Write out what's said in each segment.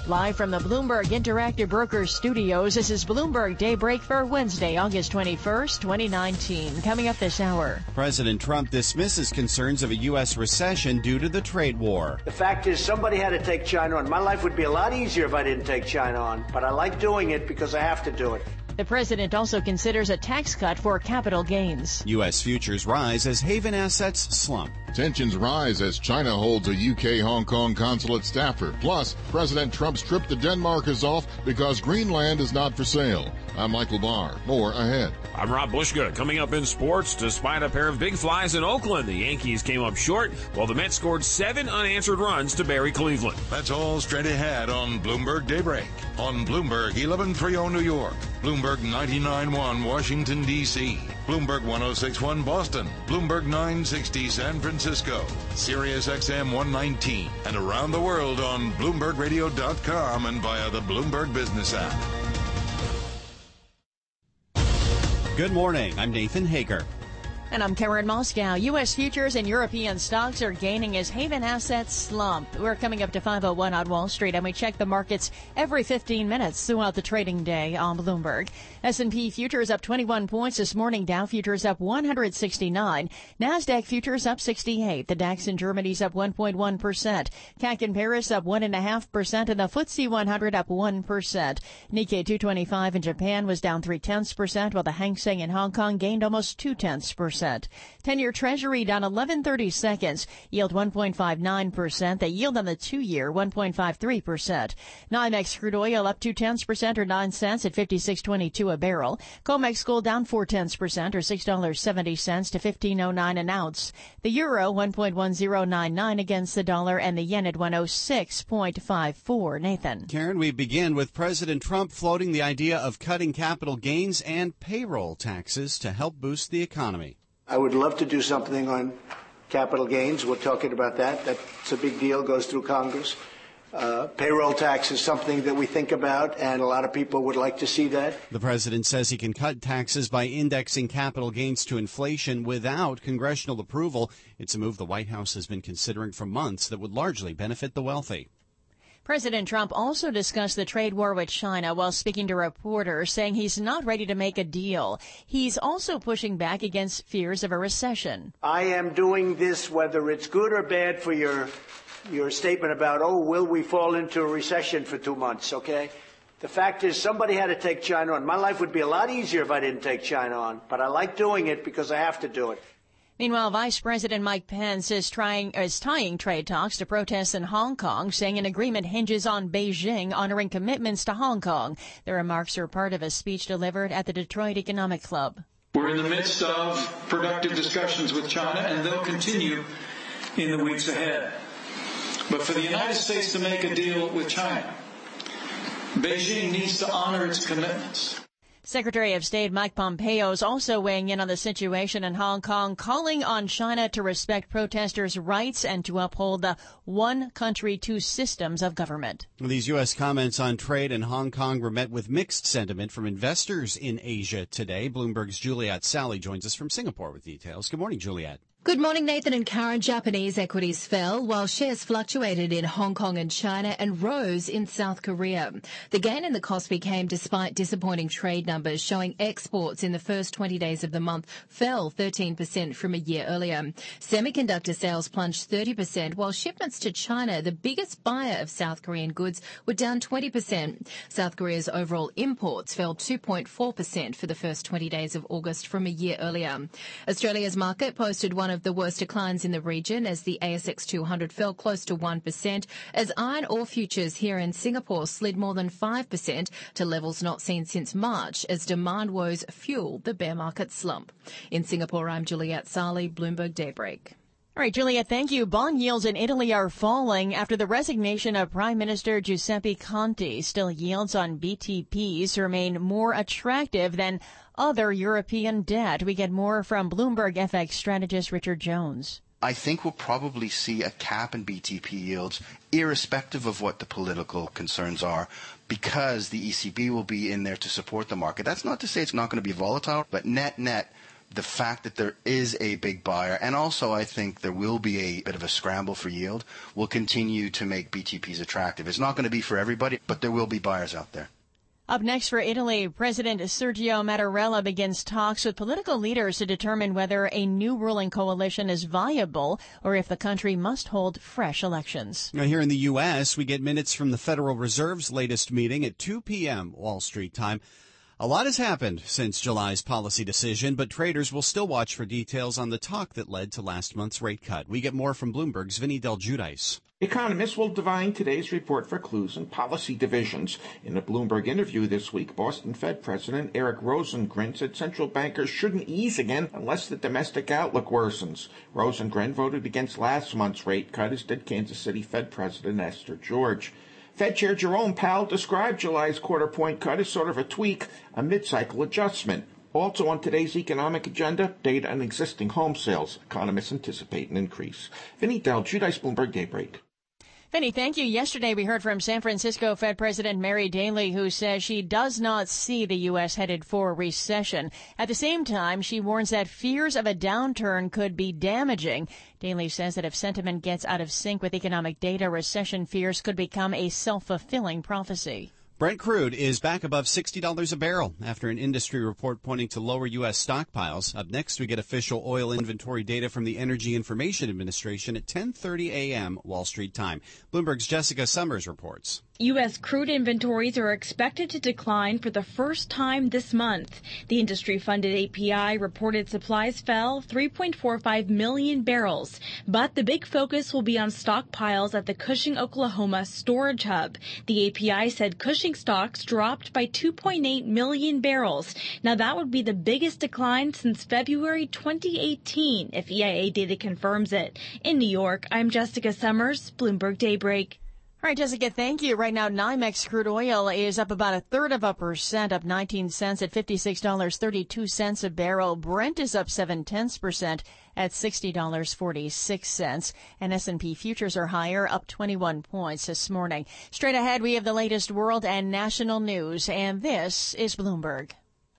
Live from the Bloomberg Interactive Brokers studios, this is Bloomberg Daybreak for Wednesday, August 21st, 2019. Coming up this hour. President Trump dismisses concerns of a U.S. recession due to the trade war. The fact is, somebody had to take China on. My life would be a lot easier if I didn't take China on, but I like doing it because I have to do it. The president also considers a tax cut for capital gains. U.S. futures rise as haven assets slump. Tensions rise as China holds a UK-Hong Kong consulate staffer. Plus, President Trump's trip to Denmark is off because Greenland is not for sale. I'm Michael Barr. More ahead. I'm Rob Bushka. Coming up in sports, despite a pair of big flies in Oakland, the Yankees came up short while the Mets scored 7 unanswered runs to bury Cleveland. That's all straight ahead on Bloomberg Daybreak. On Bloomberg 1130 New York, Bloomberg 99.1 Washington, D.C., Bloomberg 106.1 Boston, Bloomberg 960 San Francisco, Sirius XM 119, and around the world on BloombergRadio.com and via the Bloomberg Business app. Good morning. I'm Nathan Hager. And I'm Karen Moscow. U.S. futures and European stocks are gaining as haven assets slump. We're coming up to 5:01 on Wall Street, and we check the markets every 15 minutes throughout the trading day on Bloomberg. S&P futures up 21 points this morning. Dow futures up 169. NASDAQ futures up 68. The DAX in Germany's up 1.1%. CAC in Paris up 1.5%, and the FTSE 100 up 1%. Nikkei 225 in Japan was down 0.3%, while the Hang Seng in Hong Kong gained almost 0.2%. 10-year Treasury down 11/30 seconds, yield 1.59%. The yield on the 2-year 1.53%. NYMEX crude oil up 0.2% or 9 cents at $56.22 a barrel. COMEX gold down 0.4% or $6.70 to $15.09 an ounce. The euro 1.1099 against the dollar, and the yen at 106.54. Nathan. Karen, we begin with President Trump floating the idea of cutting capital gains and payroll taxes to help boost the economy. I would love to do something on capital gains. We're talking about that. That's a big deal, goes through Congress. Payroll tax is something that we think about, and a lot of people would like to see that. The president says he can cut taxes by indexing capital gains to inflation without congressional approval. It's a move the White House has been considering for months that would largely benefit the wealthy. President Trump also discussed the trade war with China while speaking to reporters, saying he's not ready to make a deal. He's also pushing back against fears of a recession. I am doing this whether it's good or bad for your statement about, will we fall into a recession for 2 months, okay? The fact is, somebody had to take China on. My life would be a lot easier if I didn't take China on, but I like doing it because I have to do it. Meanwhile, Vice President Mike Pence is tying trade talks to protests in Hong Kong, saying an agreement hinges on Beijing honoring commitments to Hong Kong. The remarks are part of a speech delivered at the Detroit Economic Club. We're in the midst of productive discussions with China, and they'll continue in the weeks ahead. But for the United States to make a deal with China, Beijing needs to honor its commitments. Secretary of State Mike Pompeo is also weighing in on the situation in Hong Kong, calling on China to respect protesters' rights and to uphold the one country, two systems of government. These U.S. comments on trade in Hong Kong were met with mixed sentiment from investors in Asia today. Bloomberg's Juliet Sally joins us from Singapore with details. Good morning, Juliet. Good morning, Nathan and Karen. Japanese equities fell while shares fluctuated in Hong Kong and China and rose in South Korea. The gain in the Kospi came despite disappointing trade numbers showing exports in the first 20 days of the month fell 13% from a year earlier. Semiconductor sales plunged 30%, while shipments to China, the biggest buyer of South Korean goods, were down 20%. South Korea's overall imports fell 2.4% for the first 20 days of August from a year earlier. Australia's market posted one of the worst declines in the region as the ASX 200 fell close to 1%, as iron ore futures here in Singapore slid more than 5% to levels not seen since March as demand woes fueled the bear market slump. In Singapore, I'm Juliet Sally, Bloomberg Daybreak. All right, Juliet, thank you. Bond yields in Italy are falling after the resignation of Prime Minister Giuseppe Conte. Still, yields on BTPs remain more attractive than other European debt. We get more from Bloomberg FX strategist Richard Jones. I think we'll probably see a cap in BTP yields, irrespective of what the political concerns are, because the ECB will be in there to support the market. That's not to say it's not going to be volatile, but net, the fact that there is a big buyer, and also I think there will be a bit of a scramble for yield, will continue to make BTPs attractive. It's not going to be for everybody, but there will be buyers out there. Up next for Italy, President Sergio Mattarella begins talks with political leaders to determine whether a new ruling coalition is viable or if the country must hold fresh elections. Now, here in the U.S., we get minutes from the Federal Reserve's latest meeting at 2 p.m. Wall Street time. A lot has happened since July's policy decision, but traders will still watch for details on the talk that led to last month's rate cut. We get more from Bloomberg's Vinny Del Giudice. Economists will divine today's report for clues and policy divisions. In a Bloomberg interview this week, Boston Fed President Eric Rosengren said central bankers shouldn't ease again unless the domestic outlook worsens. Rosengren voted against last month's rate cut, as did Kansas City Fed President Esther George. Fed Chair Jerome Powell described July's quarter-point cut as sort of a tweak, a mid-cycle adjustment. Also on today's economic agenda, data on existing home sales. Economists anticipate an increase. Vinny Del Giudice, Bloomberg Daybreak. Vinny, thank you. Yesterday we heard from San Francisco Fed President Mary Daly, who says she does not see the U.S. headed for a recession. At the same time, she warns that fears of a downturn could be damaging. Daly says that if sentiment gets out of sync with economic data, recession fears could become a self-fulfilling prophecy. Brent crude is back above $60 a barrel after an industry report pointing to lower U.S. stockpiles. Up next, we get official oil inventory data from the Energy Information Administration at 10:30 a.m. Wall Street time. Bloomberg's Jessica Summers reports. U.S. crude inventories are expected to decline for the first time this month. The industry-funded API reported supplies fell 3.45 million barrels, but the big focus will be on stockpiles at the Cushing, Oklahoma storage hub. The API said Cushing stocks dropped by 2.8 million barrels. Now that would be the biggest decline since February 2018, if EIA data confirms it. In New York, I'm Jessica Summers, Bloomberg Daybreak. All right, Jessica, thank you. Right now, NYMEX crude oil is up about 1/3%, up 19 cents at $56.32 a barrel. Brent is up 0.7% at $60.46. And S&P futures are higher, up 21 points this morning. Straight ahead, we have the latest world and national news, and this is Bloomberg.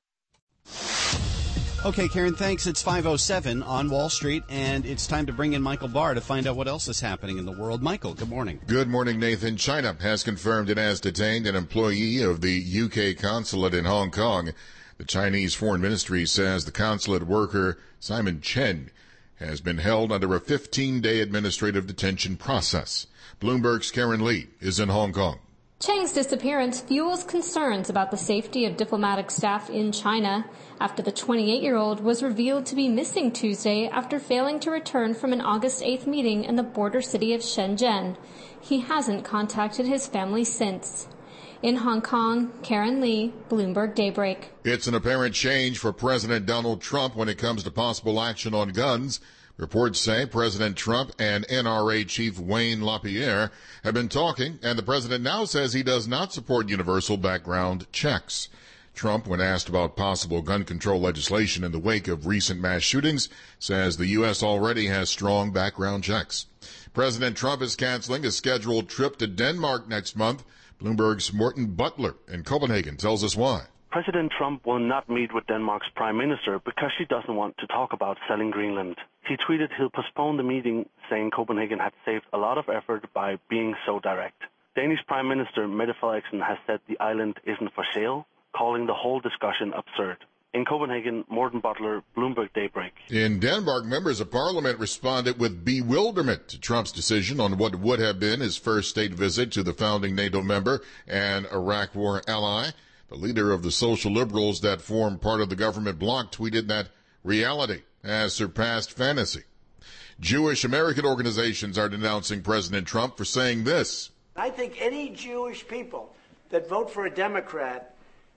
Okay, Karen, thanks. It's 5:07 on Wall Street, and it's time to bring in Michael Barr to find out what else is happening in the world. Michael, good morning. Good morning, Nathan. China has confirmed it has detained an employee of the UK consulate in Hong Kong. The Chinese Foreign Ministry says the consulate worker, Simon Chen, has been held under a 15-day administrative detention process. Bloomberg's Karen Lee is in Hong Kong. Chen's disappearance fuels concerns about the safety of diplomatic staff in China after the 28-year-old was revealed to be missing Tuesday after failing to return from an August 8th meeting in the border city of Shenzhen. He hasn't contacted his family since. In Hong Kong, Karen Lee, Bloomberg Daybreak. It's an apparent change for President Donald Trump when it comes to possible action on guns. Reports say President Trump and NRA Chief Wayne LaPierre have been talking, and the president now says he does not support universal background checks. Trump, when asked about possible gun control legislation in the wake of recent mass shootings, says the U.S. already has strong background checks. President Trump is canceling a scheduled trip to Denmark next month. Bloomberg's Morten Butler in Copenhagen tells us why. President Trump will not meet with Denmark's prime minister because she doesn't want to talk about selling Greenland. He tweeted he'll postpone the meeting, saying Copenhagen had saved a lot of effort by being so direct. Danish Prime Minister Mette Frederiksen has said the island isn't for sale, calling the whole discussion absurd. In Copenhagen, Morten Butler, Bloomberg Daybreak. In Denmark, members of parliament responded with bewilderment to Trump's decision on what would have been his first state visit to the founding NATO member and Iraq war ally. The leader of the social liberals that form part of the government bloc tweeted that reality has surpassed fantasy. Jewish American organizations are denouncing President Trump for saying this. I think any Jewish people that vote for a Democrat,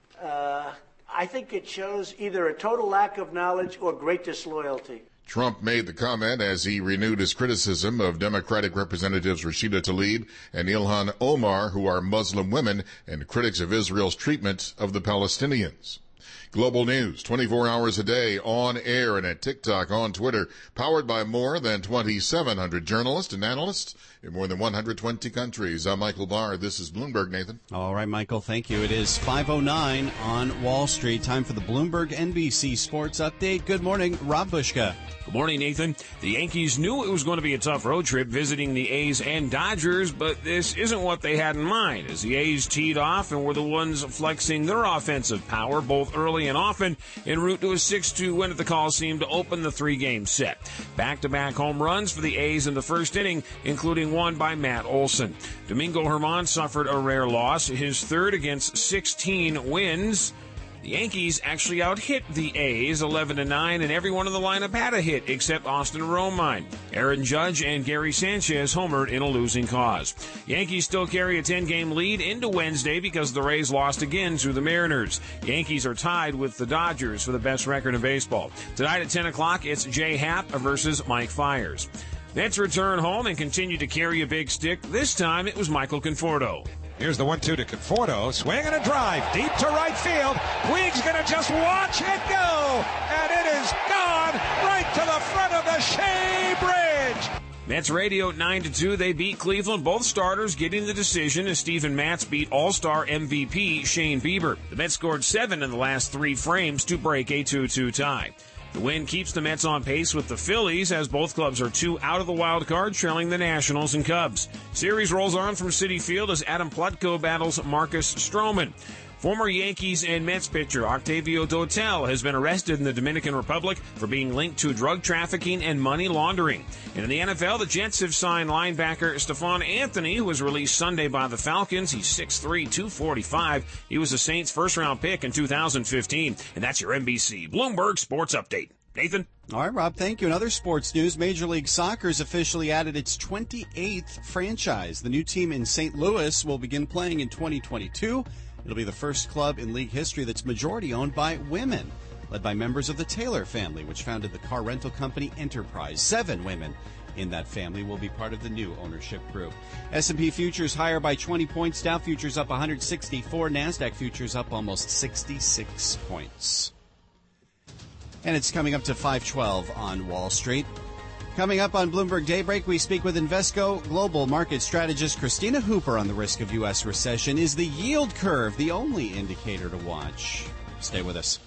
I think it shows either a total lack of knowledge or great disloyalty. Trump made the comment as he renewed his criticism of Democratic Representatives Rashida Tlaib and Ilhan Omar, who are Muslim women and critics of Israel's treatment of the Palestinians. Global news, 24 hours a day, on air and at TikTok, on Twitter, powered by more than 2,700 journalists and analysts in more than 120 countries. I'm Michael Barr. This is Bloomberg, Nathan. All right, Michael, thank you. It is 5:09 on Wall Street. Time for the Bloomberg NBC Sports Update. Good morning, Rob Bushka. Good morning, Nathan. The Yankees knew it was going to be a tough road trip visiting the A's and Dodgers, but this isn't what they had in mind, as the A's teed off and were the ones flexing their offensive power both early and often en route to a 6-2 win at the Coliseum to open the three-game set. Back-to-back home runs for the A's in the first inning, including one by Matt Olson. Domingo Germán suffered a rare loss, his third against 16 wins. The Yankees actually out-hit the A's 11-9, and everyone in the lineup had a hit except Austin Romine. Aaron Judge and Gary Sanchez homered in a losing cause. Yankees still carry a 10-game lead into Wednesday because the Rays lost again to the Mariners. Yankees are tied with the Dodgers for the best record in baseball. Tonight at 10 o'clock, it's Jay Happ versus Mike Fiers. Mets return home and continue to carry a big stick. This time it was Michael Conforto. Here's the 1-2 to Conforto. Swing and a drive deep to right field. Puig's going to just watch it go. And it is gone right to the front of the Shea Bridge. Mets radio at 9-2. They beat Cleveland. Both starters getting the decision as Steven Matz beat All-Star MVP Shane Bieber. The Mets scored 7 in the last 3 frames to break a 2-2 tie. The win keeps the Mets on pace with the Phillies as both clubs are 2 out of the wild card, trailing the Nationals and Cubs. Series rolls on from Citi Field as Adam Plutko battles Marcus Stroman. Former Yankees and Mets pitcher Octavio Dotel has been arrested in the Dominican Republic for being linked to drug trafficking and money laundering. And in the NFL, the Jets have signed linebacker Stephon Anthony, who was released Sunday by the Falcons. He's 6'3", 245. He was the Saints' first-round pick in 2015. And that's your NBC Bloomberg Sports Update. Nathan? All right, Rob, thank you. In other sports news, Major League Soccer has officially added its 28th franchise. The new team in St. Louis will begin playing in 2022. It'll be the first club in league history that's majority owned by women, led by members of the Taylor family, which founded the car rental company Enterprise. 7 women in that family will be part of the new ownership group. S&P futures higher by 20 points. Dow futures up 164. NASDAQ futures up almost 66 points. And it's coming up to 5:12 on Wall Street. Coming up on Bloomberg Daybreak, we speak with Invesco global market strategist Christina Hooper on the risk of U.S. recession. Is the yield curve the only indicator to watch? Stay with us.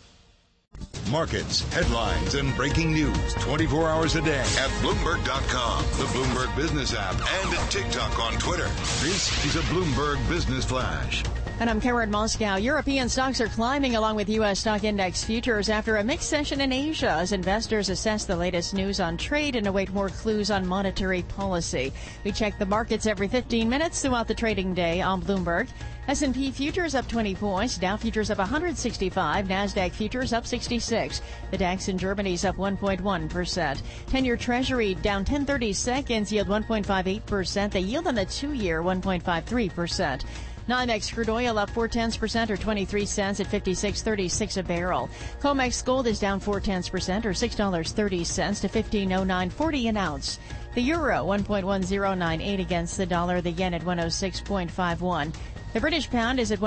Markets, headlines, and breaking news 24 hours a day at Bloomberg.com, the Bloomberg Business app, and at TikTok on Twitter. This is a Bloomberg Business Flash. And I'm Karen Moscow. European stocks are climbing along with U.S. stock index futures after a mixed session in Asia as investors assess the latest news on trade and await more clues on monetary policy. We check the markets every 15 minutes throughout the trading day on Bloomberg. S&P futures up 20 points, Dow futures up 165, NASDAQ futures up 66. The DAX in Germany is up 1.1%. 10-year Treasury down 10/30 seconds, yield 1.58%. The yield on the 2-year 1.53%. NYMEX crude oil up 0.4% or 23 cents at $56.36 a barrel. COMEX gold is down 0.4% or $6.30 to $15.0940 an ounce. The euro 1.1098 against the dollar. The yen at 106.51. The British pound is at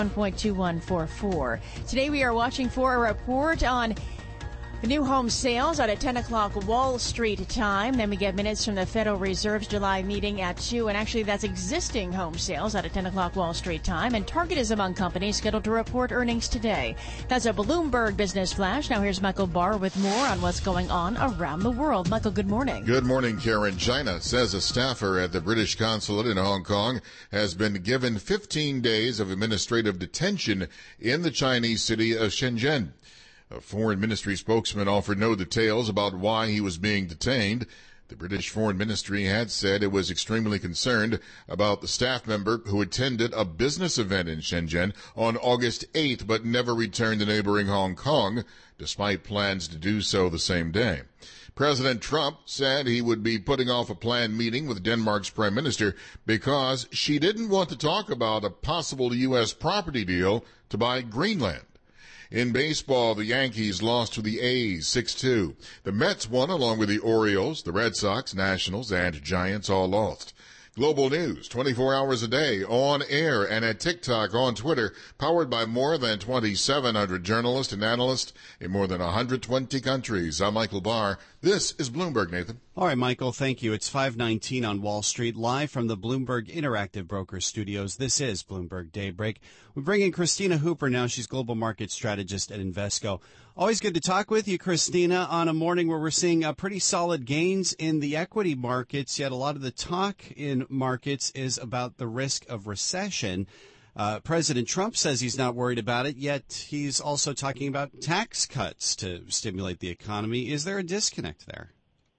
1.2144. Today we are watching for a report on the new home sales out at 10 o'clock Wall Street time. Then we get minutes from the Federal Reserve's July meeting at 2. And actually, that's existing home sales out at 10 o'clock Wall Street time. And Target is among companies scheduled to report earnings today. That's a Bloomberg Business Flash. Now here's Michael Barr with more on what's going on around the world. Michael, good morning. Good morning, Karen. China says a staffer at the British consulate in Hong Kong has been given 15 days of administrative detention in the Chinese city of Shenzhen. A foreign ministry spokesman offered no details about why he was being detained. The British Foreign Ministry had said it was extremely concerned about the staff member who attended a business event in Shenzhen on August 8th but never returned to neighboring Hong Kong, despite plans to do so the same day. President Trump said he would be putting off a planned meeting with Denmark's prime minister because she didn't want to talk about a possible U.S. property deal to buy Greenland. In baseball, the Yankees lost to the A's 6-2. The Mets won along with the Orioles, the Red Sox, Nationals, and Giants all lost. Global news, 24 hours a day, on air and at TikTok, on Twitter, powered by more than 2,700 journalists and analysts in more than 120 countries. I'm Michael Barr. This is Bloomberg, Nathan. All right, Michael, thank you. It's 5:19 on Wall Street, live from the Bloomberg Interactive Brokers Studios. This is Bloomberg Daybreak. We bring in Christina Hooper now. She's Global Market Strategist at Invesco. Always good to talk with you, Christina, on a morning where we're seeing pretty solid gains in the equity markets, yet a lot of the talk in markets is about the risk of recession. President Trump says he's not worried about it, yet he's also talking about tax cuts to stimulate the economy. Is there a disconnect there?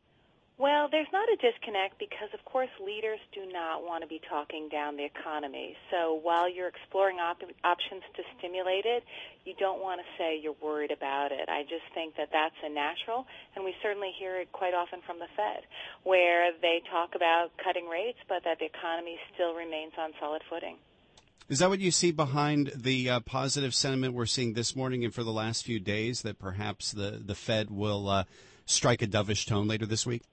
Well, there's not a disconnect because, of course, leaders do not want to be talking down the economy. So while you're exploring options to stimulate it, you don't want to say you're worried about it. I just think that that's a natural, and we certainly hear it quite often from the Fed, where they talk about cutting rates, but that the economy still remains on solid footing. Is that what you see behind the positive sentiment we're seeing this morning and for the last few days, that perhaps the Fed will strike a dovish tone later this week?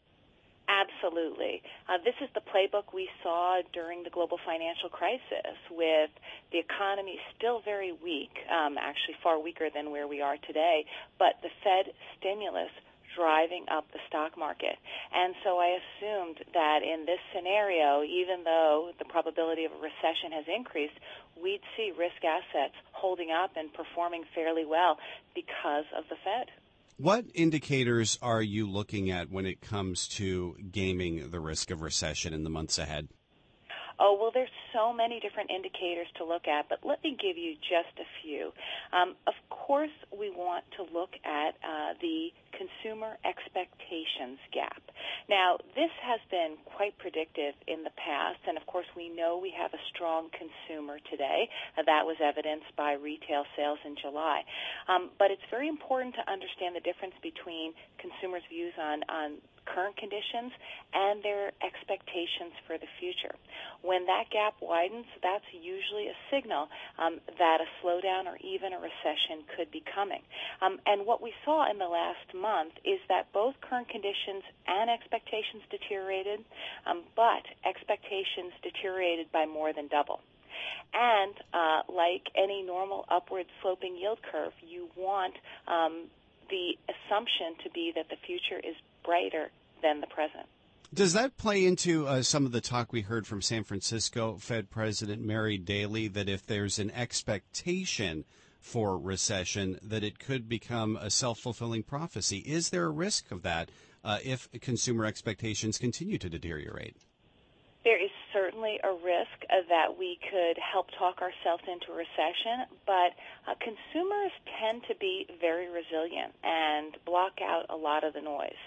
Absolutely. This is the playbook we saw during the global financial crisis, with the economy still very weak, actually far weaker than where we are today, but the Fed stimulus driving up the stock market. And so I assumed that in this scenario, even though the probability of a recession has increased, we'd see risk assets holding up and performing fairly well because of the Fed. What indicators are you looking at when it comes to gaming the risk of recession in the months ahead? Oh, well, there's so many different indicators to look at, but let me give you just a few. Of course, we want to look at the consumer expectations gap. Now, this has been quite predictive in the past, and of course, we know we have a strong consumer today. That was evidenced by retail sales in July. But it's very important to understand the difference between consumers' views on current conditions and their expectations for the future. When that gap widens, that's usually a signal that a slowdown or even a recession could be coming. And what we saw in the last month is that both current conditions and expectations deteriorated, but expectations deteriorated by more than double. And like any normal upward sloping yield curve, you want the assumption to be that the future is brighter than the present. Does that play into some of the talk we heard from San Francisco Fed President Mary Daly, that if there's an expectation for recession, that it could become a self-fulfilling prophecy? Is there a risk of that if consumer expectations continue to deteriorate? There is certainly a risk that we could help talk ourselves into a recession, but consumers tend to be very resilient and block out a lot of the noise.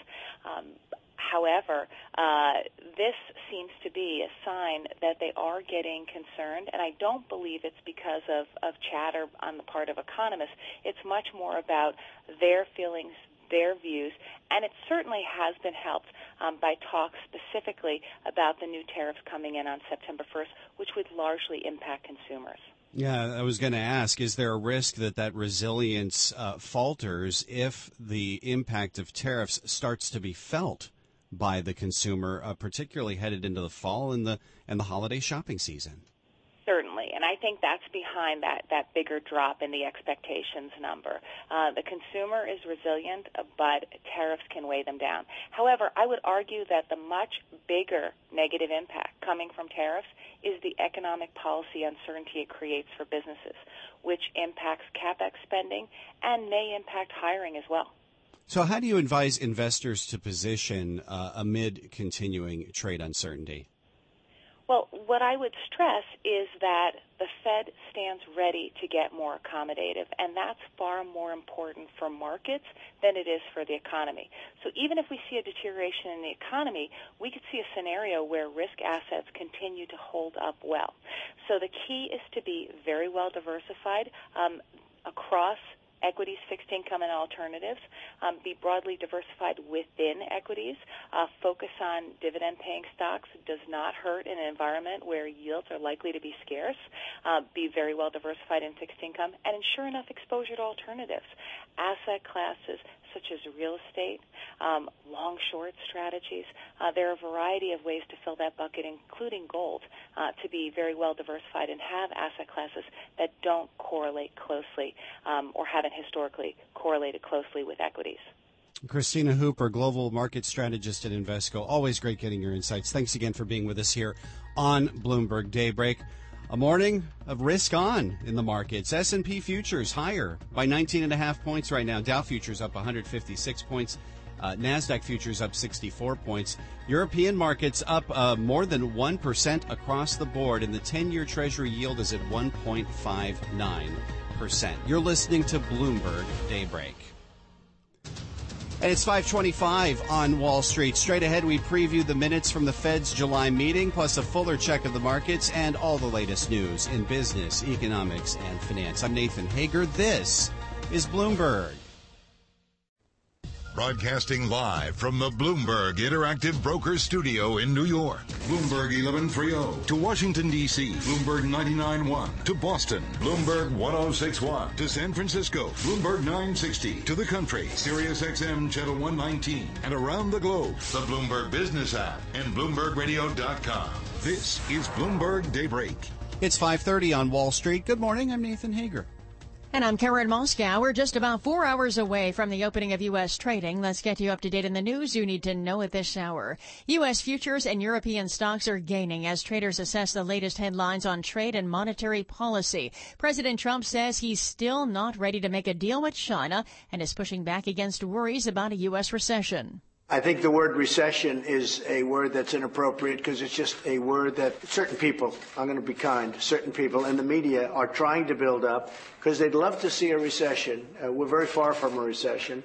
However, this seems to be a sign that they are getting concerned, and I don't believe it's because of chatter on the part of economists. It's much more about their feelings, their views, and it certainly has been helped by talk specifically about the new tariffs coming in on September 1st, which would largely impact consumers. Yeah, I was going to ask, is there a risk that resilience falters if the impact of tariffs starts to be felt by the consumer, particularly headed into the fall and the holiday shopping season? Certainly, and I think that's behind that bigger drop in the expectations number. The consumer is resilient, but tariffs can weigh them down. However, I would argue that the much bigger negative impact coming from tariffs is the economic policy uncertainty it creates for businesses, which impacts CapEx spending and may impact hiring as well. So how do you advise investors to position amid continuing trade uncertainty? Well, what I would stress is that the Fed stands ready to get more accommodative, and that's far more important for markets than it is for the economy. So even if we see a deterioration in the economy, we could see a scenario where risk assets continue to hold up well. So the key is to be very well diversified across equities, fixed income, and alternatives. Be broadly diversified within equities. Focus on dividend-paying stocks. It does not hurt in an environment where yields are likely to be scarce. Be very well diversified in fixed income, and ensure enough exposure to alternatives. Asset classes such as real estate, long-short strategies. There are a variety of ways to fill that bucket, including gold, to be very well diversified and have asset classes that don't correlate closely or haven't historically correlated closely with equities. Christina Hooper, Global Market Strategist at Invesco. Always great getting your insights. Thanks again for being with us here on Bloomberg Daybreak. A morning of risk on in the markets. S&P futures higher by 19.5 points right now. Dow futures up 156 points. NASDAQ futures up 64 points. European markets up more than 1% across the board, and the 10-year Treasury yield is at 1.59%. You're listening to Bloomberg Daybreak. And it's 5:25 on Wall Street. Straight ahead, we preview the minutes from the Fed's July meeting, plus a fuller check of the markets and all the latest news in business, economics, and finance. I'm Nathan Hager. This is Bloomberg. Broadcasting live from the Bloomberg Interactive Brokers Studio in New York. Bloomberg 1130 to Washington, D.C. Bloomberg 99.1 to Boston. Bloomberg 106.1 to San Francisco. Bloomberg 960 to the country. Sirius XM Channel 119 and around the globe. The Bloomberg Business app and BloombergRadio.com. This is Bloomberg Daybreak. It's 5:30 on Wall Street. Good morning. I'm Nathan Hager. And I'm Karen Moscow. We're just about 4 hours away from the opening of U.S. trading. Let's get you up to date in the news you need to know at this hour. U.S. futures and European stocks are gaining as traders assess the latest headlines on trade and monetary policy. President Trump says he's still not ready to make a deal with China and is pushing back against worries about a U.S. recession. I think the word recession is a word that's inappropriate because it's just a word that certain people, I'm going to be kind, certain people in the media are trying to build up because they'd love to see a recession. We're very far from a recession.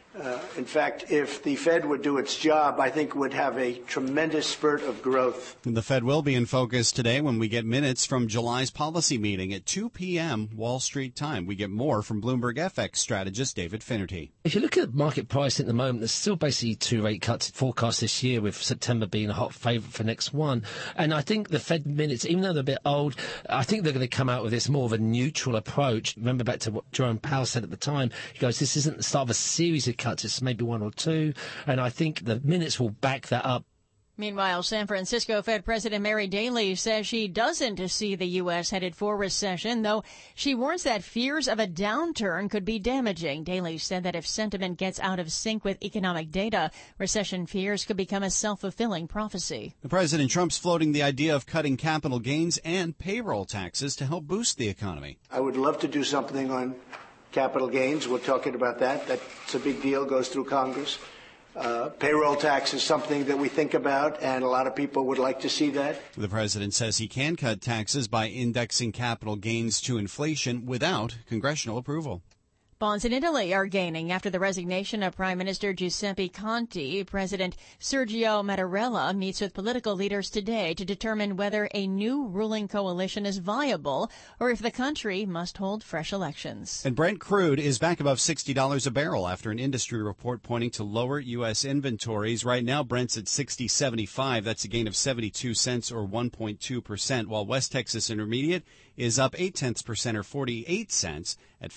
In fact, if the Fed would do its job, I think would have a tremendous spurt of growth. The Fed will be in focus today when we get minutes from July's policy meeting at 2 p.m. Wall Street time. We get more from Bloomberg FX strategist David Finnerty. If you look at market price at the moment, there's still basically 2 rate cuts forecast this year, with September being a hot favourite for next one. And I think the Fed minutes, even though they're a bit old, I think they're going to come out with this more of a neutral approach. Remember back to what Jerome Powell said at the time. He goes, this isn't the start of a series of cuts, it's maybe 1 or 2. And I think the minutes will back that up. Meanwhile, San Francisco Fed President Mary Daly says she doesn't see the U.S. headed for recession, though she warns that fears of a downturn could be damaging. Daly said that if sentiment gets out of sync with economic data, recession fears could become a self-fulfilling prophecy. President Trump's floating the idea of cutting capital gains and payroll taxes to help boost the economy. I would love to do something on capital gains. We're talking about that. That's a big deal, goes through Congress. Payroll tax is something that we think about, and a lot of people would like to see that. The president says he can cut taxes by indexing capital gains to inflation without congressional approval. Bonds in Italy are gaining after the resignation of Prime Minister Giuseppe Conte. President Sergio Mattarella meets with political leaders today to determine whether a new ruling coalition is viable or if the country must hold fresh elections. And Brent crude is back above $60 a barrel after an industry report pointing to lower U.S. inventories. Right now, Brent's at $60.75. That's a gain of 72 cents or 1.2%, while West Texas Intermediate is up 0.8% or 48 cents at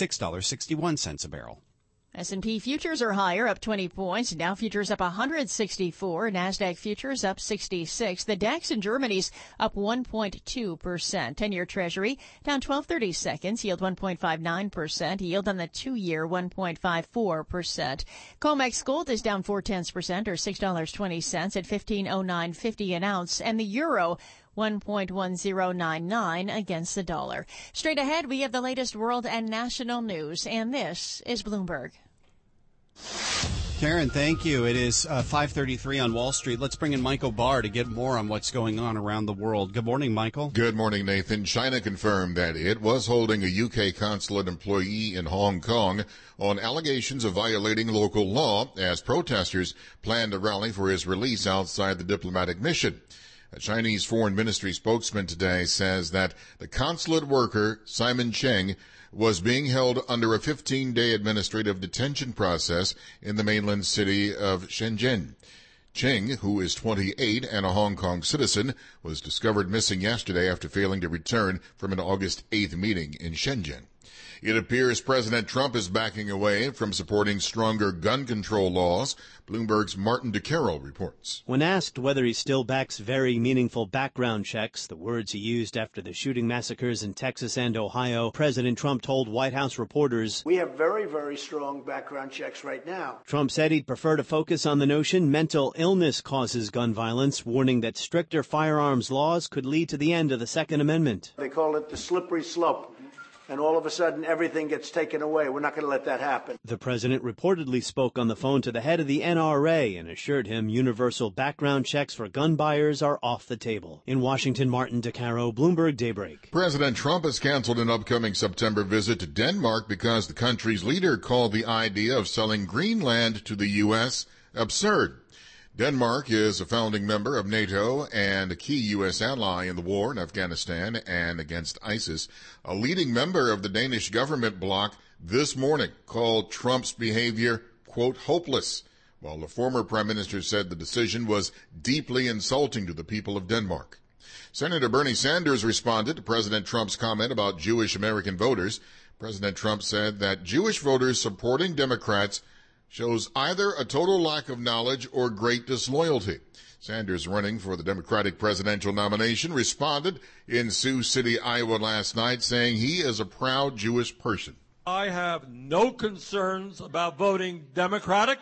$56.61 a barrel. S&P futures are higher, up 20 points. Dow futures up 164. NASDAQ futures up 66. The DAX in Germany's up 1.2%. 10-year Treasury down 12/30 seconds. Yield 1.59%. Yield on the 2-year 1.54%. COMEX gold is down 0.4% or $6.20 at $15.0950 an ounce. And the euro 1.1099 against the dollar. Straight ahead, we have the latest world and national news, and this is Bloomberg. Karen, thank you. It is 5:33 on Wall Street. Let's bring in Michael Barr to get more on what's going on around the world. Good morning, Michael. Good morning, Nathan. China confirmed that it was holding a UK consulate employee in Hong Kong on allegations of violating local law as protesters planned a rally for his release outside the diplomatic mission. A Chinese Foreign Ministry spokesman today says that the consulate worker, Simon Cheng, was being held under a 15-day administrative detention process in the mainland city of Shenzhen. Cheng, who is 28 and a Hong Kong citizen, was discovered missing yesterday after failing to return from an August 8th meeting in Shenzhen. It appears President Trump is backing away from supporting stronger gun control laws. Bloomberg's Martin DeCaro reports. When asked whether he still backs very meaningful background checks, the words he used after the shooting massacres in Texas and Ohio, President Trump told White House reporters, "We have very, very strong background checks right now." Trump said he'd prefer to focus on the notion mental illness causes gun violence, warning that stricter firearms laws could lead to the end of the Second Amendment. They call it the slippery slope. And all of a sudden, everything gets taken away. We're not going to let that happen. The president reportedly spoke on the phone to the head of the NRA and assured him universal background checks for gun buyers are off the table. In Washington, Martin DeCaro, Bloomberg Daybreak. President Trump has canceled an upcoming September visit to Denmark because the country's leader called the idea of selling Greenland to the U.S. absurd. Denmark is a founding member of NATO and a key U.S. ally in the war in Afghanistan and against ISIS. A leading member of the Danish government bloc this morning called Trump's behavior, quote, hopeless, while the former prime minister said the decision was deeply insulting to the people of Denmark. Senator Bernie Sanders responded to President Trump's comment about Jewish American voters. President Trump said that Jewish voters supporting Democrats shows either a total lack of knowledge or great disloyalty. Sanders, running for the Democratic presidential nomination, responded in Sioux City, Iowa last night, saying he is a proud Jewish person. I have no concerns about voting Democratic.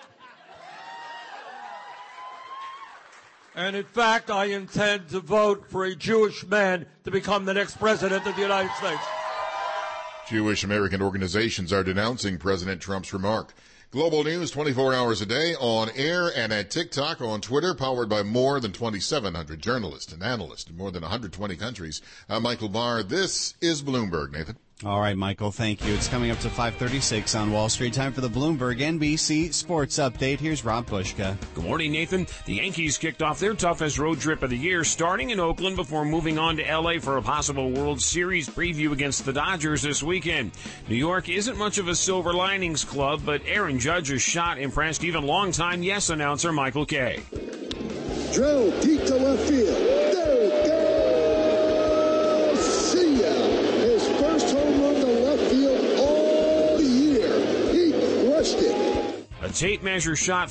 And in fact, I intend to vote for a Jewish man to become the next president of the United States. Jewish American organizations are denouncing President Trump's remark. Global news 24 hours a day on air and at TikTok, on Twitter, powered by more than 2,700 journalists and analysts in more than 120 countries. I'm Michael Barr. This is Bloomberg, Nathan. All right, Michael, thank you. It's coming up to 5:36 on Wall Street. Time for the Bloomberg NBC Sports Update. Here's Rob Bushka. Good morning, Nathan. The Yankees kicked off their toughest road trip of the year, starting in Oakland before moving on to L.A. for a possible World Series preview against the Dodgers this weekend. New York isn't much of a silver linings club, but Aaron Judge's shot impressed even longtime Yes announcer Michael Kay. Drilled deep to left field. There it goes! See ya! His first home run to left field all year. He crushed it. A tape measure shot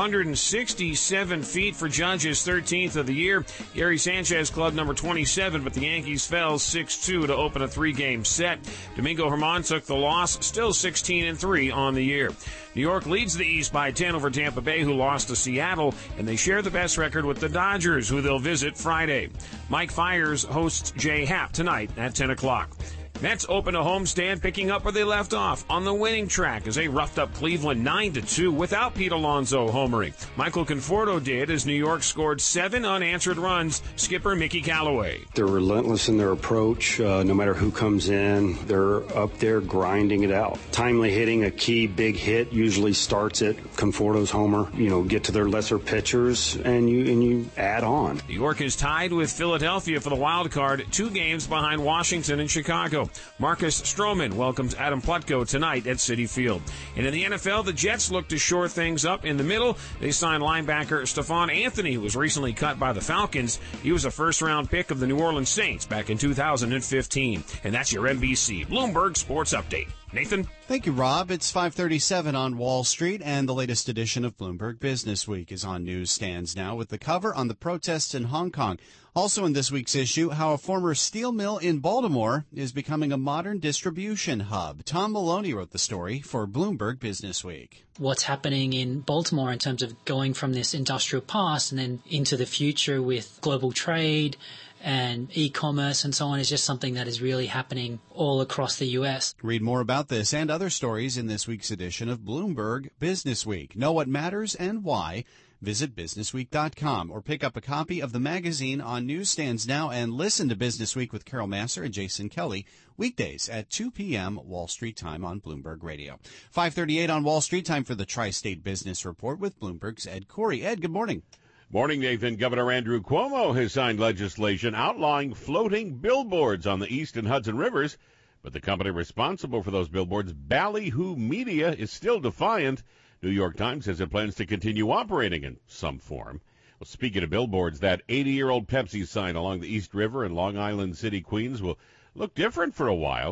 467 feet for Judge's 13th of the year. Gary Sanchez clubbed number 27, but the Yankees fell 6-2 to open a three-game set. Domingo Germán took the loss, still 16-3 on the year. New York leads the East by 10 over Tampa Bay, who lost to Seattle, and they share the best record with the Dodgers, who they'll visit Friday. Mike Fiers hosts Jay Happ tonight at 10 o'clock. Mets open a homestand, picking up where they left off on the winning track as they roughed up Cleveland 9-2 without Pete Alonso homering. Michael Conforto did as New York scored 7 unanswered runs. Skipper Mickey Callaway. They're relentless in their approach. No matter who comes in, they're up there grinding it out. Timely hitting, a key big hit usually starts it. Conforto's homer. Get to their lesser pitchers and you add on. New York is tied with Philadelphia for the wild card, 2 games behind Washington and Chicago. Marcus Stroman welcomes Adam Plutko tonight at Citi Field. And in the NFL, the Jets look to shore things up in the middle. They signed linebacker Stephon Anthony, who was recently cut by the Falcons. He was a first-round pick of the New Orleans Saints back in 2015. And that's your NBC Bloomberg Sports Update. Nathan? Thank you, Rob. It's 5:37 on Wall Street, and the latest edition of Bloomberg Business Week is on newsstands now with the cover on the protests in Hong Kong. Also in this week's issue, how a former steel mill in Baltimore is becoming a modern distribution hub. Tom Maloney wrote the story for Bloomberg Business Week. What's happening in Baltimore in terms of going from this industrial past and then into the future with global trade and e-commerce and so on is just something that is really happening all across the U.S. Read more about this and other stories in this week's edition of Bloomberg Business Week. Know what matters and why. Visit businessweek.com or pick up a copy of the magazine on newsstands now and listen to Business Week with Carol Masser and Jason Kelly weekdays at 2 p.m. Wall Street time on Bloomberg Radio. 5:38 on Wall Street time for the Tri-State Business Report with Bloomberg's Ed Corey. Ed, good morning. Morning, Nathan. Governor Andrew Cuomo has signed legislation outlawing floating billboards on the East and Hudson Rivers, but the company responsible for those billboards, Ballyhoo Media, is still defiant. New York Times says it plans to continue operating in some form. Well, speaking of billboards, that 80-year-old Pepsi sign along the East River in Long Island City, Queens, will look different for a while.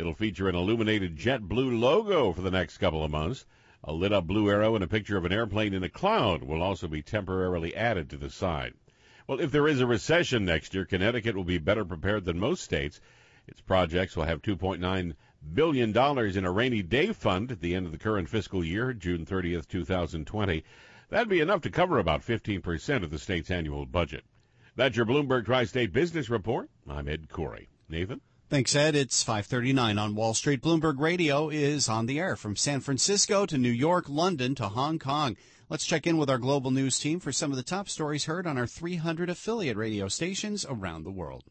It'll feature an illuminated JetBlue logo for the next couple of months. A lit-up blue arrow and a picture of an airplane in a cloud will also be temporarily added to the side. Well, if there is a recession next year, Connecticut will be better prepared than most states. Its projects will have $2.9 billion in a rainy day fund at the end of the current fiscal year, June 30th, 2020. That'd be enough to cover about 15% of the state's annual budget. That's your Bloomberg Tri-State Business Report. I'm Ed Corey. Nathan? Thanks, Ed. It's 5:39 on Wall Street. Bloomberg Radio is on the air from San Francisco to New York, London to Hong Kong. Let's check in with our global news team for some of the top stories heard on our 300 affiliate radio stations around the world.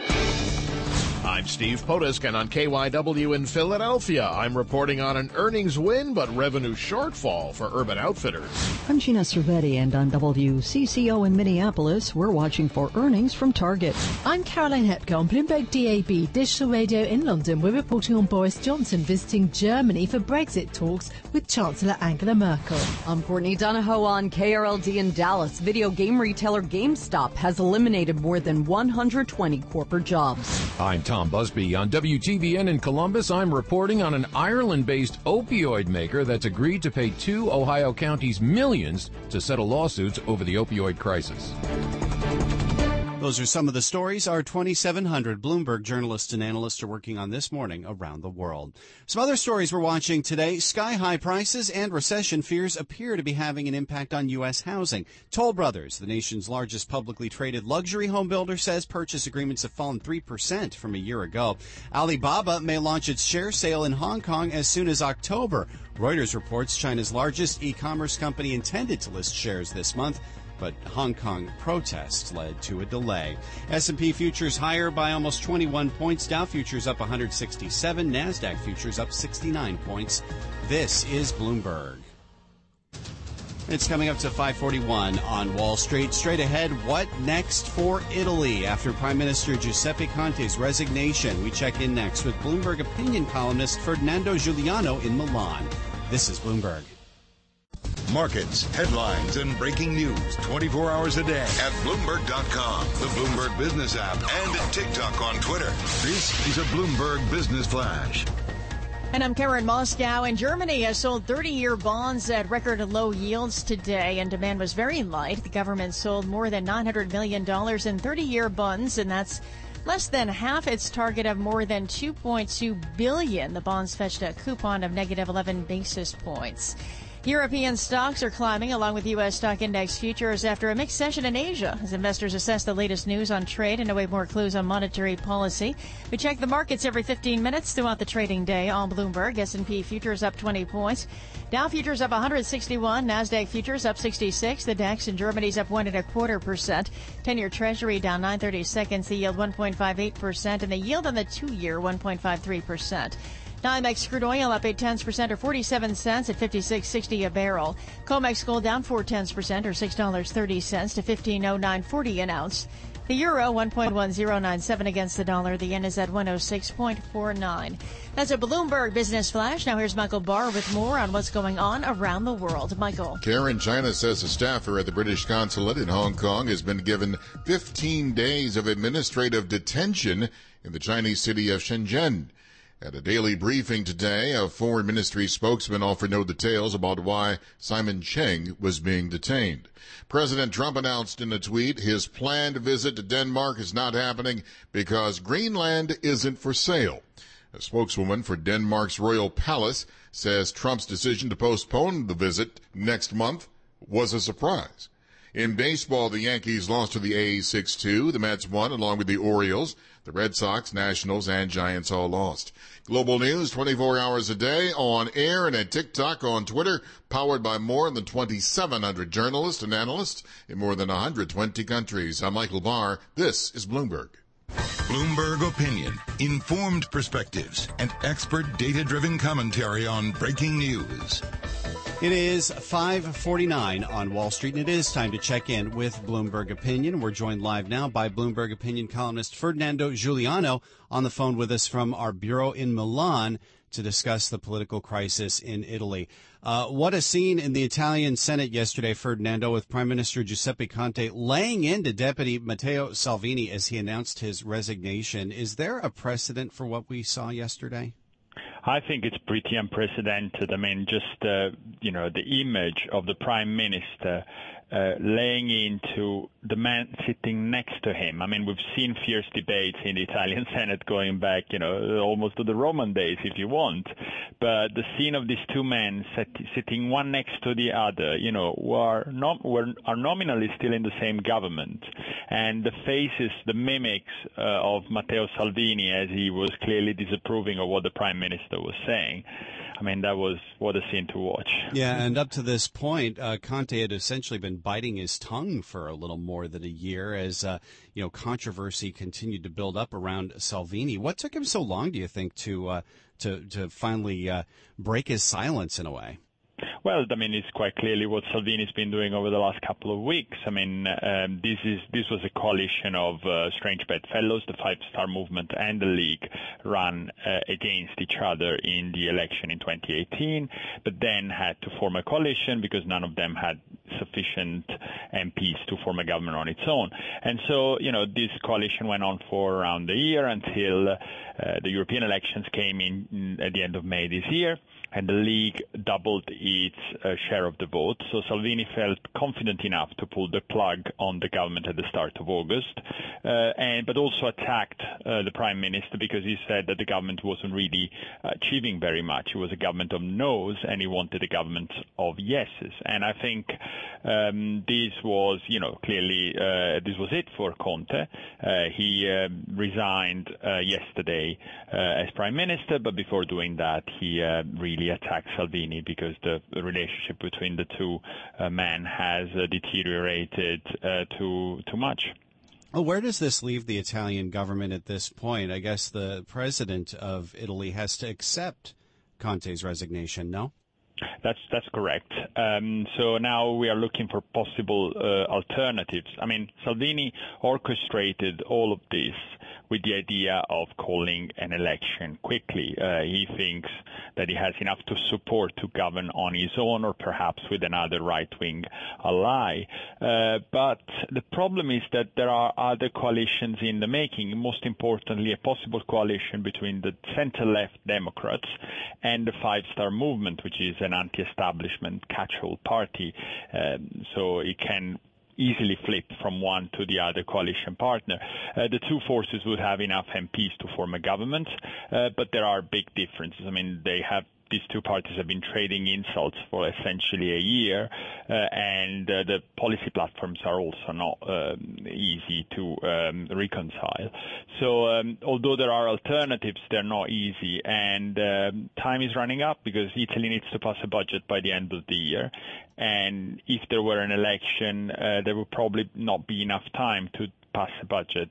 I'm Steve Potusk, and on KYW in Philadelphia, I'm reporting on an earnings win but revenue shortfall for Urban Outfitters. I'm Gina Cervetti, and on WCCO in Minneapolis, we're watching for earnings from Target. I'm Caroline Hepker on Bloomberg DAB Digital Radio in London. We're reporting on Boris Johnson visiting Germany for Brexit talks with Chancellor Angela Merkel. I'm Courtney Donahoe on KRLD in Dallas. Video game retailer GameStop has eliminated more than 120 corporate jobs. I'm Tom Busby on WTVN in Columbus. I'm reporting on an Ireland-based opioid maker that's agreed to pay 2 Ohio counties millions to settle lawsuits over the opioid crisis. Those are some of the stories our 2,700 Bloomberg journalists and analysts are working on this morning around the world. Some other stories we're watching today. Sky-high prices and recession fears appear to be having an impact on U.S. housing. Toll Brothers, the nation's largest publicly traded luxury home builder, says purchase agreements have fallen 3% from a year ago. Alibaba may launch its share sale in Hong Kong as soon as October. Reuters reports China's largest e-commerce company intended to list shares this month, but Hong Kong protests led to a delay. S&P futures higher by almost 21 points. Dow futures up 167. NASDAQ futures up 69 points. This is Bloomberg. It's coming up to 5:41 on Wall Street. Straight ahead, what next for Italy after Prime Minister Giuseppe Conte's resignation? We check in next with Bloomberg opinion columnist Ferdinando Giuliano in Milan. This is Bloomberg. Markets, headlines, and breaking news 24 hours a day at Bloomberg.com, the Bloomberg Business app, and TikTok on Twitter. This is a Bloomberg Business Flash. And I'm Karen Moscow. And Germany has sold 30-year bonds at record low yields today, and demand was very light. The government sold more than $900 million in 30-year bonds, and that's less than half its target of more than $2.2 billion. The bonds fetched a coupon of negative 11 basis points. European stocks are climbing along with U.S. stock index futures after a mixed session in Asia as investors assess the latest news on trade and await more clues on monetary policy. We check the markets every 15 minutes throughout the trading day on Bloomberg. S&P futures up 20 points. Dow futures up 161. NASDAQ futures up 66. The DAX in Germany's up 1.25%. 10-year Treasury down 9/32. The yield 1.58%, and the yield on the 2-year 1.53%. NYMEX crude oil up 0.8% or 47 cents at $56.60 a barrel. COMEX gold down 0.4% or $6.30 to $15.0940 an ounce. The euro 1.1097 against the dollar. The yen is at 106.49. That's a Bloomberg Business Flash. Now here's Michael Barr with more on what's going on around the world. Michael. Karen, China says a staffer at the British consulate in Hong Kong has been given 15 days of administrative detention in the Chinese city of Shenzhen. At a daily briefing today, a foreign ministry spokesman offered no details about why Simon Cheng was being detained. President Trump announced in a tweet his planned visit to Denmark is not happening because Greenland isn't for sale. A spokeswoman for Denmark's royal palace says Trump's decision to postpone the visit next month was a surprise. In baseball, the Yankees lost to the A's 6-2. The Mets won along with the Orioles. The Red Sox, Nationals, and Giants all lost. Global news 24 hours a day on air and at TikTok, on Twitter, powered by more than 2,700 journalists and analysts in more than 120 countries. I'm Michael Barr. This is Bloomberg. Bloomberg Opinion, informed perspectives, and expert data-driven commentary on breaking news. It is 5:49 on Wall Street, and it is time to check in with Bloomberg Opinion. We're joined live now by Bloomberg Opinion columnist Ferdinando Giuliano on the phone with us from our bureau in Milan to discuss the political crisis in Italy. What a scene in the Italian Senate yesterday, Ferdinando, with Prime Minister Giuseppe Conte laying into Deputy Matteo Salvini as he announced his resignation. Is there a precedent for what we saw yesterday? I think it's pretty unprecedented. I mean, just, the image of the prime minister laying into the man sitting next to him. I mean, we've seen fierce debates in the Italian Senate going back, almost to the Roman days, if you want. But the scene of these two men sitting one next to the other, who are nominally still in the same government, and the faces, the mimics of Matteo Salvini as he was clearly disapproving of what the prime minister was saying. I mean, that was what a scene to watch. Yeah, and up to this point, Conte had essentially been biting his tongue for a little more than a year as, controversy continued to build up around Salvini. What took him so long, do you think, to finally break his silence in a way? Well, I mean, it's quite clearly what Salvini's been doing over the last couple of weeks. I mean, this was a coalition of strange bedfellows, the Five Star Movement and the League ran against each other in the election in 2018, but then had to form a coalition because none of them had sufficient MPs to form a government on its own. And so, this coalition went on for around a year until the European elections came in at the end of May this year, and the League doubled its share of the vote. So Salvini felt confident enough to pull the plug on the government at the start of August, but also attacked the Prime Minister because he said that the government wasn't really achieving very much. It was a government of no's, and he wanted a government of yeses. And I think this was, clearly this was it for Conte. He resigned yesterday as Prime Minister, but before doing that, he really attacked Salvini because the relationship between the two men has deteriorated too much. Well, where does this leave the Italian government at this point? I guess the president of Italy has to accept Conte's resignation, no? That's correct. So now we are looking for possible alternatives. I mean, Salvini orchestrated all of this with the idea of calling an election quickly. He thinks that he has enough to support to govern on his own or perhaps with another right-wing ally. But the problem is that there are other coalitions in the making, most importantly a possible coalition between the center-left Democrats and the Five Star Movement, which is an anti-establishment catch-all party. So it can easily flip from one to the other coalition partner. The two forces would have enough MPs to form a government, but there are big differences. I mean, these two parties have been trading insults for essentially a year, and the policy platforms are also not easy to reconcile. So although there are alternatives, they're not easy, and time is running up because Italy needs to pass a budget by the end of the year. And if there were an election, there would probably not be enough time to pass a budget.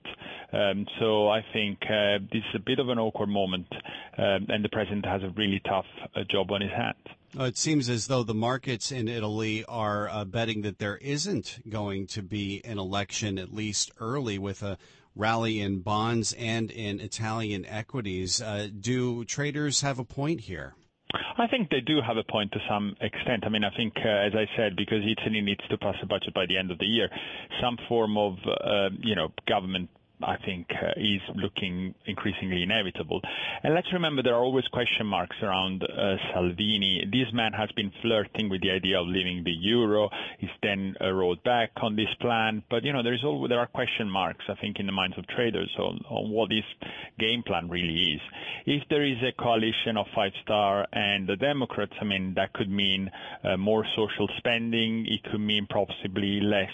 So I think this is a bit of an awkward moment, and the president has a really tough job on his hands. It seems as though the markets in Italy are betting that there isn't going to be an election, at least early, with a rally in bonds and in Italian equities. Do traders have a point here? I think they do have a point to some extent. I mean, I think, as I said, because Italy needs to pass a budget by the end of the year, some form of, government, I think, is looking increasingly inevitable. And let's remember there are always question marks around Salvini. This man has been flirting with the idea of leaving the euro. He's then rolled back on this plan. But, there are question marks, I think, in the minds of traders on what his game plan really is. If there is a coalition of Five Star and the Democrats, I mean, that could mean more social spending. It could mean possibly less,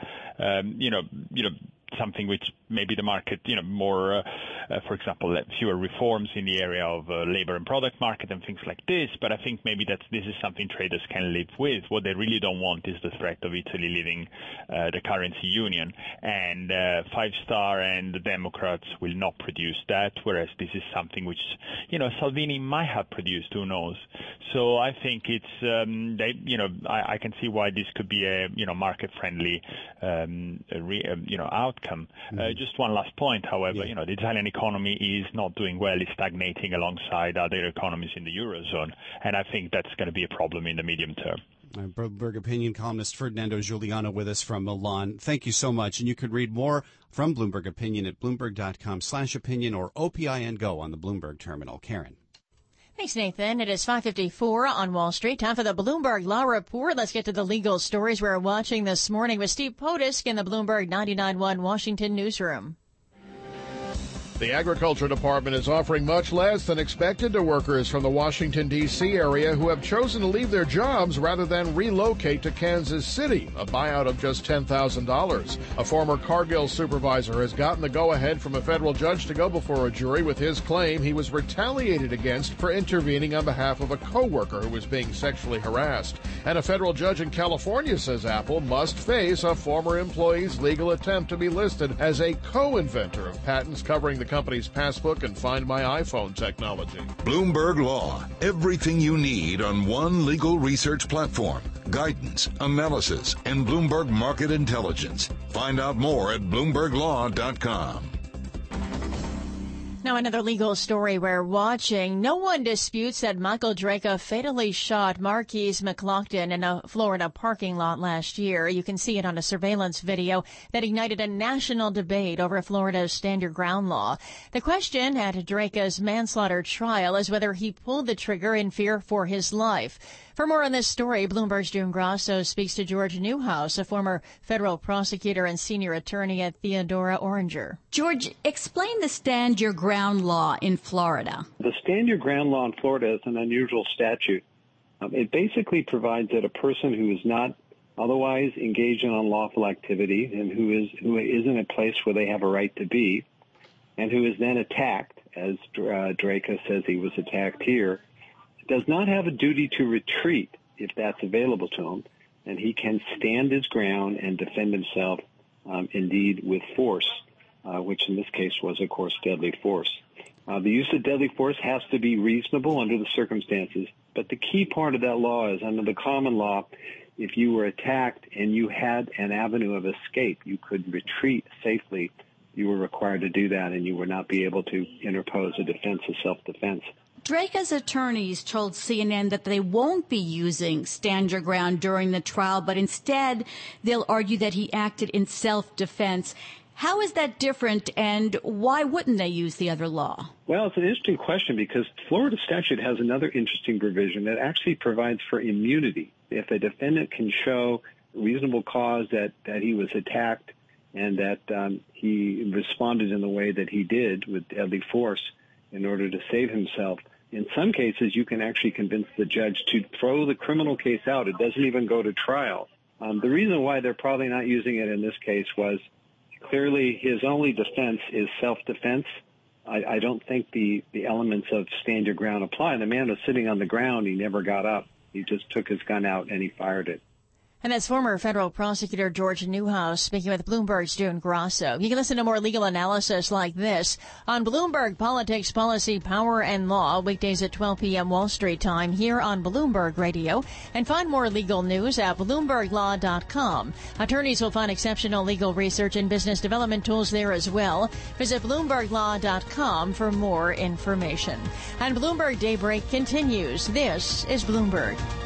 something which maybe the market, more, for example, fewer reforms in the area of labor and product market and things like this. But I think maybe this is something traders can live with. What they really don't want is the threat of Italy leaving the currency union. And Five Star and the Democrats will not produce that, whereas this is something which, Salvini might have produced, who knows. So I think it's, I can see why this could be a, market-friendly, outcome. Just one last point, however, the Italian economy is not doing well. It's stagnating alongside other economies in the Eurozone, and I think that's going to be a problem in the medium term. Bloomberg Opinion columnist Ferdinando Giuliano with us from Milan. Thank you so much. And you could read more from Bloomberg Opinion at Bloomberg.com/opinion or OPIN Go on the Bloomberg terminal. Karen. Thanks, Nathan. It is 5:54 on Wall Street. Time for the Bloomberg Law Report. Let's get to the legal stories we're watching this morning with Steve Potusk in the Bloomberg 99.1 Washington newsroom. The Agriculture Department is offering much less than expected to workers from the Washington, D.C. area who have chosen to leave their jobs rather than relocate to Kansas City, a buyout of just $10,000. A former Cargill supervisor has gotten the go-ahead from a federal judge to go before a jury with his claim he was retaliated against for intervening on behalf of a co-worker who was being sexually harassed. And a federal judge in California says Apple must face a former employee's legal attempt to be listed as a co-inventor of patents covering the company's Passbook and Find My iPhone technology. Bloomberg Law. Everything you need on one legal research platform. Guidance, analysis, and Bloomberg Market Intelligence. Find out more at BloombergLaw.com. Now, another legal story we're watching. No one disputes that Michael Draka fatally shot Marquise McLaughlin in a Florida parking lot last year. You can see it on a surveillance video that ignited a national debate over Florida's stand your ground law. The question at Draka's manslaughter trial is whether he pulled the trigger in fear for his life. For more on this story, Bloomberg's June Grasso speaks to George Newhouse, a former federal prosecutor and senior attorney at Theodora Oranger. George, explain the stand your ground law in Florida. The stand your ground law in Florida is an unusual statute. It basically provides that a person who is not otherwise engaged in unlawful activity and who is in a place where they have a right to be and who is then attacked, as Draka says he was attacked here, does not have a duty to retreat if that's available to him, and he can stand his ground and defend himself, indeed, with force, which in this case was, of course, deadly force. The use of deadly force has to be reasonable under the circumstances, but the key part of that law is under the common law, if you were attacked and you had an avenue of escape, you could retreat safely, you were required to do that, and you would not be able to interpose a defense of self-defense. Draka's attorneys told CNN that they won't be using stand your ground during the trial, but instead they'll argue that he acted in self-defense. How is that different, and why wouldn't they use the other law? Well, it's an interesting question because Florida statute has another interesting provision that actually provides for immunity. If a defendant can show reasonable cause that he was attacked and that he responded in the way that he did with deadly force in order to save himself, in some cases, you can actually convince the judge to throw the criminal case out. It doesn't even go to trial. The reason why they're probably not using it in this case was clearly his only defense is self-defense. I don't think the elements of stand your ground apply. The man was sitting on the ground. He never got up. He just took his gun out and he fired it. And that's former federal prosecutor George Newhouse speaking with Bloomberg's June Grasso. You can listen to more legal analysis like this on Bloomberg Politics, Policy, Power, and Law, weekdays at 12 p.m. Wall Street time here on Bloomberg Radio. And find more legal news at BloombergLaw.com. Attorneys will find exceptional legal research and business development tools there as well. Visit BloombergLaw.com for more information. And Bloomberg Daybreak continues. This is Bloomberg.